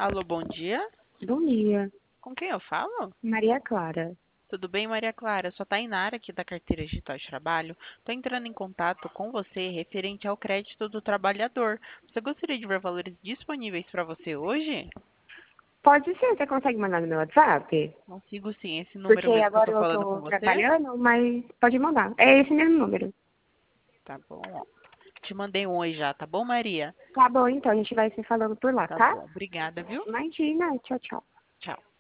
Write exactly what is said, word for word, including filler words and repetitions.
Alô, bom dia. Bom dia, Com quem eu falo? Maria Clara. Tudo bem, Maria Clara? Eu sou a Tainara aqui da Carteira Digital de Trabalho. Estou entrando em contato com você referente ao crédito do trabalhador. Você gostaria de ver valores disponíveis para você hoje? Pode ser, você consegue mandar no meu WhatsApp? Consigo sim. Esse Porque número mesmo que eu agora estou eu falando com tô você? trabalhando, mas pode mandar. É esse mesmo número. Tá bom, ó. Te mandei um oi já, tá bom, Maria? Tá bom, então a gente vai se falando por lá, Tá tá? bom. Obrigada, viu? Imagina, tchau, tchau. Tchau.